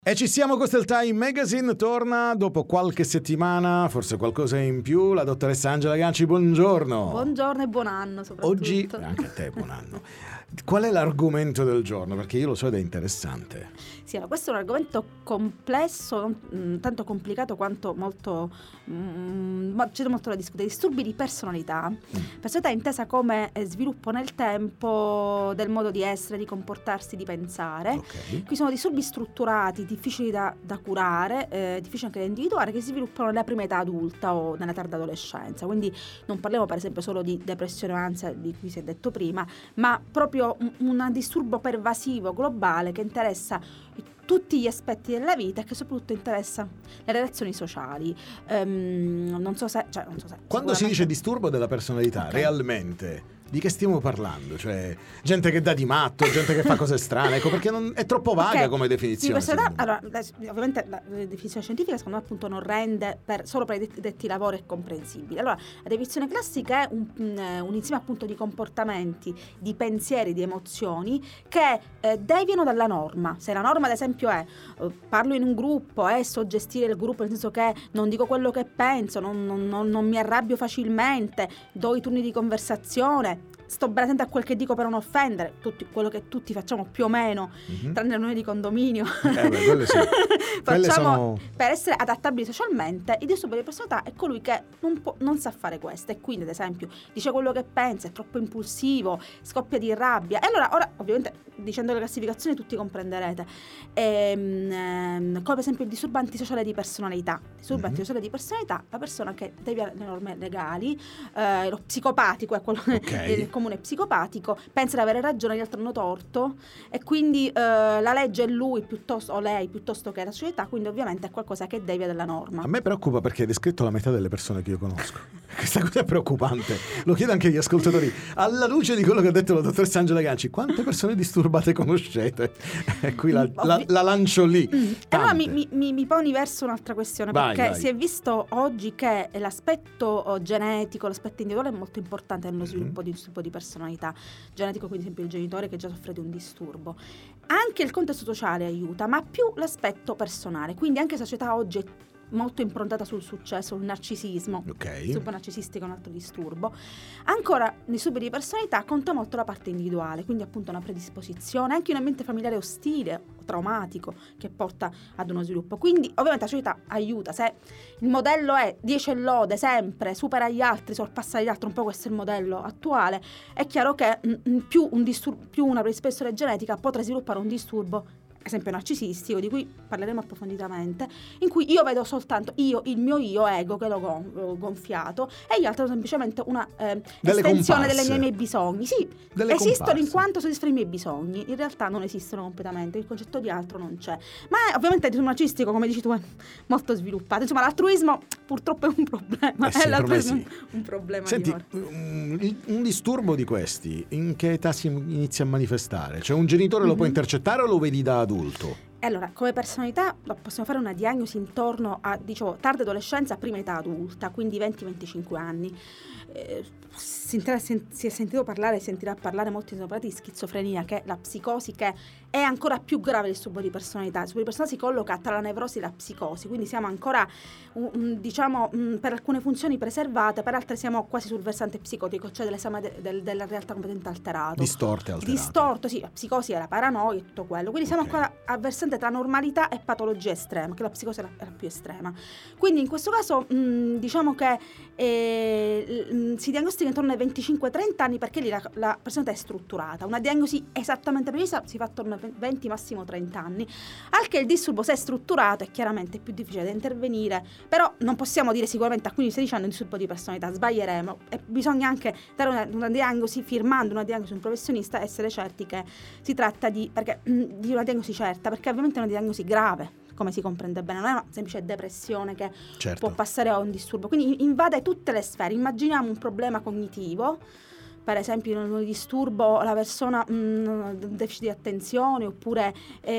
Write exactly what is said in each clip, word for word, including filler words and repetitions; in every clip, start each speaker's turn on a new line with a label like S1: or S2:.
S1: E ci siamo, questo è il Time Magazine, torna dopo qualche settimana, forse qualcosa in più, la dottoressa Angela Ganci, buongiorno.
S2: Buongiorno e buon anno soprattutto.
S1: Oggi, anche a te buon anno. Qual è l'argomento del giorno? Perché io lo so ed è interessante.
S2: Sì, allora, questo è un argomento complesso, mh, tanto complicato quanto molto, mh, c'è molto da discutere. Disturbi di personalità. Mm. Personalità intesa come sviluppo nel tempo del modo di essere, di comportarsi, di pensare.
S1: Okay.
S2: Qui sono disturbi strutturati, difficili da, da curare, eh, difficili anche da individuare, che si sviluppano nella prima età adulta o nella tarda adolescenza. Quindi non parliamo per esempio solo di depressione o ansia, di cui si è detto prima, ma proprio un, un disturbo pervasivo, globale, che interessa tutti gli aspetti della vita e che soprattutto interessa le relazioni sociali. Um, non so se, cioè, non so se
S1: quando si dice disturbo della personalità, okay, realmente di che stiamo parlando? Cioè, gente che dà di matto, gente che fa cose strane, ecco, perché non, è troppo vaga, okay, come definizione.
S2: Sì, da, allora, ovviamente la definizione scientifica secondo me appunto non rende per, solo per i detti, detti lavori è comprensibile. Allora, la definizione classica è un, un insieme appunto di comportamenti, di pensieri, di emozioni che eh, deviano dalla norma. Se la norma ad esempio è eh, parlo in un gruppo e eh, so gestire il gruppo, nel senso che non dico quello che penso, non, non, non, non mi arrabbio facilmente, do i turni di conversazione, sto ben attenta a quel che dico per non offendere, tutti, quello che tutti facciamo più o meno, mm-hmm, tranne noi di condominio,
S1: eh beh, quelle sì.
S2: Facciamo
S1: sono...
S2: per essere adattabili socialmente. Il disturbo di personalità è colui che non, può, non sa fare questo e quindi ad esempio dice quello che pensa, è troppo impulsivo, scoppia di rabbia. E allora ora ovviamente dicendo le classificazioni tutti comprenderete, ehm, ehm, come per esempio il disturbo antisociale di personalità. Disturbo mm-hmm. antisociale di personalità, la persona che devia le norme legali, eh, lo psicopatico è quello, okay, il comune psicopatico, pensa di avere ragione, gli altri hanno torto e quindi eh, la legge è lui piuttosto o lei piuttosto che la società, quindi ovviamente è qualcosa che devia della norma.
S1: A me preoccupa perché hai descritto la metà delle persone che io conosco. Questa cosa è preoccupante, lo chiedo anche agli ascoltatori. Alla luce di quello che ha detto la dottoressa Angela Ganci, quante persone disturbate conoscete? E qui la, la, la lancio lì.
S2: Mm. Allora mi, mi, mi, mi poni verso un'altra questione,
S1: vai,
S2: perché
S1: vai. Si
S2: è visto oggi che l'aspetto oh, genetico, l'aspetto individuale è molto importante nello sviluppo mm. di disturbo di personalità genetico, quindi ad esempio il genitore che già soffre di un disturbo. Anche il contesto sociale aiuta, ma più l'aspetto personale, quindi anche la società oggi è molto improntata sul successo, sul narcisismo,
S1: okay,
S2: il disturbo narcisistico è un altro disturbo. Ancora, nei disturbi di personalità conta molto la parte individuale, quindi appunto una predisposizione, anche un ambiente familiare ostile o traumatico che porta ad uno sviluppo. Quindi ovviamente la società aiuta, se il modello è dieci lode sempre, supera gli altri, sorpassa gli altri, un po' questo è il modello attuale, è chiaro che mh, più, un disturbo, più una predisposizione genetica potrà sviluppare un disturbo, esempio narcisistico, di cui parleremo approfonditamente, in cui io vedo soltanto io, il mio io ego che l'ho gonfiato e gli altri sono semplicemente una eh, estensione delle mie, miei bisogni. Sì, delle esistono comparse in quanto soddisfano i miei bisogni, in realtà non esistono completamente, il concetto di altro non c'è. Ma è, ovviamente il narcisistico, come dici tu, è molto sviluppato. Insomma, l'altruismo purtroppo è un problema,
S1: eh sì,
S2: è l'altruismo
S1: sì.
S2: un problema.
S1: Senti, un, un disturbo di questi in che età si inizia a manifestare? Cioè un genitore mm-hmm. lo può intercettare o lo vedi da adulto?
S2: Allora, come personalità possiamo fare una diagnosi intorno a, dicevo, tarda adolescenza, prima età adulta, quindi venti venticinque anni. Eh, si, inter- si è sentito parlare, si sentirà parlare molto in di schizofrenia, che è la psicosi, che è ancora più grave del disturbo di personalità. Il disturbo di personalità si colloca tra la nevrosi e la psicosi, quindi siamo ancora, um, diciamo, um, per alcune funzioni preservate, per altre siamo quasi sul versante psicotico, cioè dell'esame de- del, della realtà completamente alterato.
S1: Distorte, alterato.
S2: Distorto, sì, la psicosi è la paranoia e tutto quello, quindi siamo okay. ancora a versante tra normalità e patologia estrema, che la psicosi è la, è la più estrema. Quindi in questo caso mh, diciamo che eh, mh, si diagnostica intorno ai venticinque trenta anni, perché lì la, la personalità è strutturata. Una diagnosi esattamente precisa si fa attorno ai venti massimo trenta anni, al che il disturbo, se è strutturato, è chiaramente più difficile da intervenire, però non possiamo dire sicuramente a quindici sedici anni un disturbo di personalità, sbaglieremo, e bisogna anche dare una, una diagnosi, firmando una diagnosi a un professionista, essere certi che si tratta di, perché, mh, di una diagnosi certa, perché ovviamente è una diagnosi grave, come si comprende bene, non è una semplice depressione che
S1: certo.
S2: può passare a un disturbo, quindi invade tutte le sfere. Immaginiamo un problema cognitivo, per esempio in un disturbo la persona mh, deficit di attenzione, oppure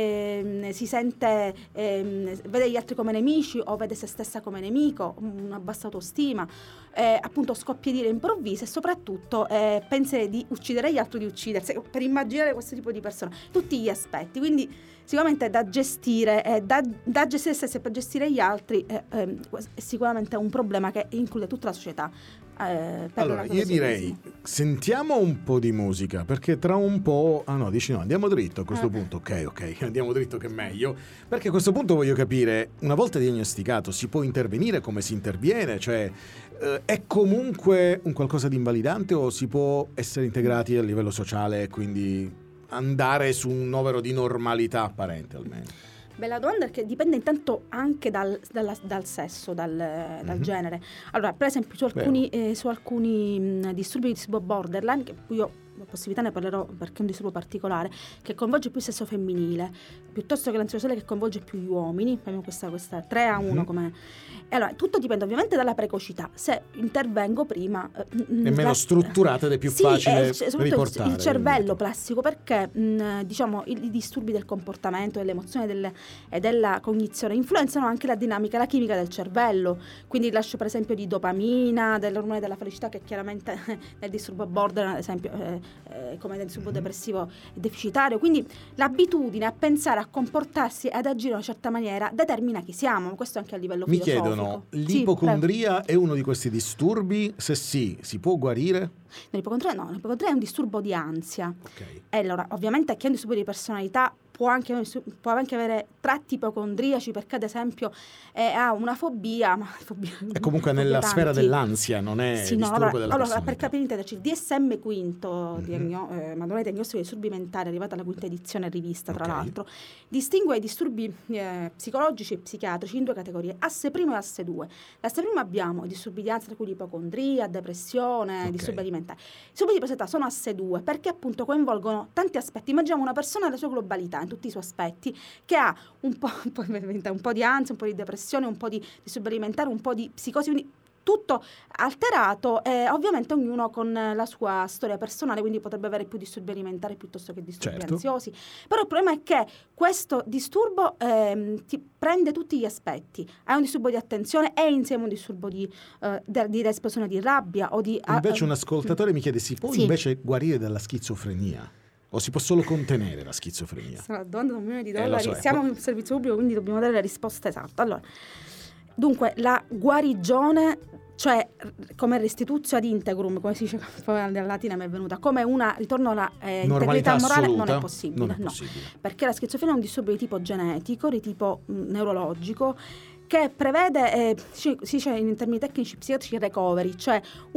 S2: eh, si sente eh, vede gli altri come nemici o vede se stessa come nemico, una bassa autostima, eh, appunto scoppie di ire improvvise, e soprattutto eh, pensa di uccidere gli altri, di uccidersi, per immaginare questo tipo di persona, tutti gli aspetti. Quindi sicuramente da gestire, eh, da, da gestire se stessi e per gestire gli altri eh, eh, è sicuramente un problema che include tutta la società. Eh, per
S1: allora io direi sentiamo un po' di musica, perché tra un po' ah no dici no andiamo dritto a questo eh. punto ok ok andiamo dritto che è meglio, perché a questo punto voglio capire, una volta diagnosticato si può intervenire, come si interviene, cioè eh, è comunque un qualcosa di invalidante o si può essere integrati a livello sociale e quindi andare su un novero di normalità apparente almeno?
S2: Bella domanda, perché dipende intanto anche dal, dalla, dal sesso, dal, dal mm-hmm. genere. Allora, per esempio, su alcuni, eh, su alcuni mh, disturbi di tipo borderline, che io la possibilità ne parlerò perché è un disturbo particolare, che coinvolge più il sesso femminile, piuttosto che l'ansiosele che coinvolge più gli uomini, abbiamo questa, questa tre a uno mm-hmm. come... E allora, tutto dipende ovviamente dalla precocità. Se intervengo prima... Eh,
S1: è meno la... strutturata ed è più
S2: sì,
S1: facile
S2: è, soprattutto
S1: riportare.
S2: Il, il cervello plastico, perché mh, diciamo i, i disturbi del comportamento, delle emozioni delle, e della cognizione influenzano anche la dinamica, la chimica del cervello. Quindi il rilascio per esempio di dopamina, dell'ormone della felicità, che chiaramente nel disturbo borderline, ad esempio, eh, eh, come nel disturbo depressivo deficitario. Quindi l'abitudine a pensare, a comportarsi e ad agire in una certa maniera determina chi siamo. Questo anche a livello
S1: Mi
S2: filosofico.
S1: chiedono, l'ipocondria sì, è uno di questi disturbi? Se sì, si può guarire?
S2: L'ipocondria no, l'ipocondria è un disturbo di ansia.
S1: Okay.
S2: E allora, ovviamente chi ha un disturbo di personalità può anche, può anche avere tratti ipocondriaci, perché ad esempio eh, ha una fobia, ma fobia
S1: è comunque nella
S2: tanti.
S1: sfera dell'ansia, non è
S2: sì,
S1: disturbo
S2: no, allora,
S1: della
S2: allora per capire intenderci, il D S M quinto, mm-hmm. diagno, eh, manuale diagnostico dei disturbi mentali, arrivata alla quinta edizione rivista, tra okay. l'altro, distingue i disturbi eh, psicologici e psichiatrici in due categorie, asse primo e asse due. L'asse primo abbiamo i disturbi di ansia, tra cui l'ipocondria, depressione, okay. disturbi alimentari. I disturbi di personalità sono asse due perché appunto coinvolgono tanti aspetti. Immaginiamo una persona nella sua globalità, in tutti i suoi aspetti, che ha un po', un po', un po' di ansia, un po' di depressione, un po' di disturbi alimentari, un po' di psicosi, quindi tutto alterato, e ovviamente ognuno con la sua storia personale, quindi potrebbe avere più disturbi alimentari piuttosto che disturbi
S1: certo.
S2: ansiosi. Però il problema è che questo disturbo ehm, ti prende tutti gli aspetti. Hai un disturbo di attenzione e insieme un disturbo di, uh, de- di esplosione di rabbia o di...
S1: Invece
S2: uh,
S1: un ascoltatore mi chiede, si può
S2: sì.
S1: invece guarire dalla schizofrenia? O si può solo contenere la schizofrenia?
S2: Sono domande da un milione di dollari.
S1: Eh, so,
S2: Siamo in un servizio pubblico, quindi dobbiamo dare la risposta esatta. Allora, dunque, la guarigione, cioè come restitutio ad integrum, come si dice, poi nella latina mi è venuta, come una ritorno alla eh, integrità morale, non è possibile.
S1: Non è possibile.
S2: No, perché la schizofrenia è un disturbo di tipo genetico, di tipo mh, neurologico, che prevede, eh, si dice in termini tecnici psichiatrici, recovery, cioè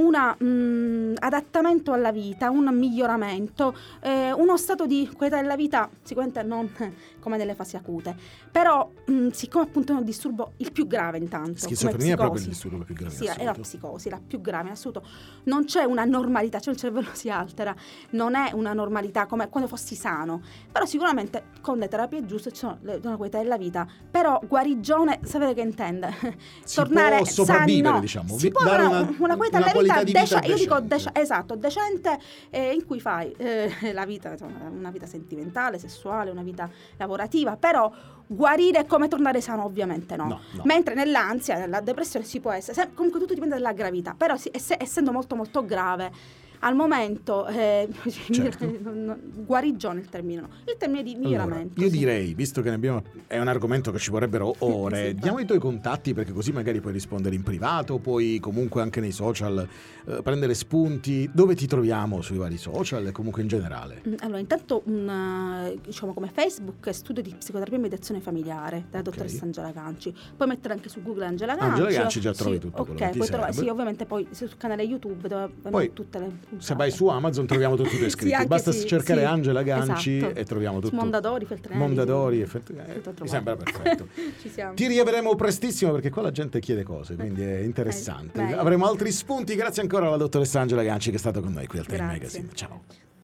S2: un adattamento alla vita, un miglioramento, eh, uno stato di qualità della vita sicuramente non come nelle fasi acute, però mh, siccome appunto è un disturbo il più grave intanto,
S1: schizofrenia è proprio il disturbo più grave,
S2: sì, è la psicosi, la più grave in assoluto, non c'è una normalità, cioè il cervello si altera, non è una normalità come quando fossi sano, però sicuramente con le terapie giuste ci sono le, una qualità della vita, però guarigione, sapere che intende
S1: si
S2: tornare
S1: può sopravvivere,
S2: sano,
S1: diciamo,
S2: si può
S1: dare
S2: una,
S1: una,
S2: una qualità
S1: una
S2: della vita,
S1: di
S2: decia,
S1: vita
S2: io dico
S1: decente.
S2: decia, esatto, decente, eh, in cui fai eh, la vita, insomma, una vita sentimentale, sessuale, una vita lavorativa, però guarire come tornare sano ovviamente no,
S1: no, no.
S2: Mentre nell'ansia, nella depressione si può essere, se, comunque tutto dipende dalla gravità, però si, ess- essendo molto molto grave al momento eh,
S1: certo.
S2: guarigione il termine no. Il termine di miglioramento,
S1: allora, io
S2: sì.
S1: direi, visto che ne abbiamo, è un argomento che ci vorrebbero ore, sì, diamo i tuoi contatti, perché così magari puoi rispondere in privato, puoi comunque anche nei social eh, prendere spunti. Dove ti troviamo sui vari social e comunque in generale?
S2: Allora, intanto un, diciamo come Facebook, studio di psicoterapia e mediazione familiare della dottoressa okay. Angela Ganci. Puoi mettere anche su Google Angela Ganci.
S1: Angela Ganci già trovi
S2: sì,
S1: tutto
S2: okay,
S1: quello che ti
S2: trovare,
S1: serve.
S2: sì, ovviamente poi sul canale YouTube dove
S1: poi,
S2: tutte le puntate.
S1: Se vai su Amazon troviamo tutti i tuoi iscritti,
S2: sì,
S1: basta
S2: sì,
S1: cercare
S2: sì,
S1: Angela Ganci
S2: esatto.
S1: e troviamo tutto.
S2: Mondadori, Feltrinelli.
S1: Mondadori, e Feltrinelli. Eh, mi sembra perfetto.
S2: Ci siamo.
S1: Ti riavremo prestissimo, perché qua la gente chiede cose, quindi è interessante.
S2: Beh,
S1: avremo altri spunti. Grazie ancora alla dottoressa Angela Ganci che è stata con noi qui al Time
S2: Grazie.
S1: Magazine. Ciao.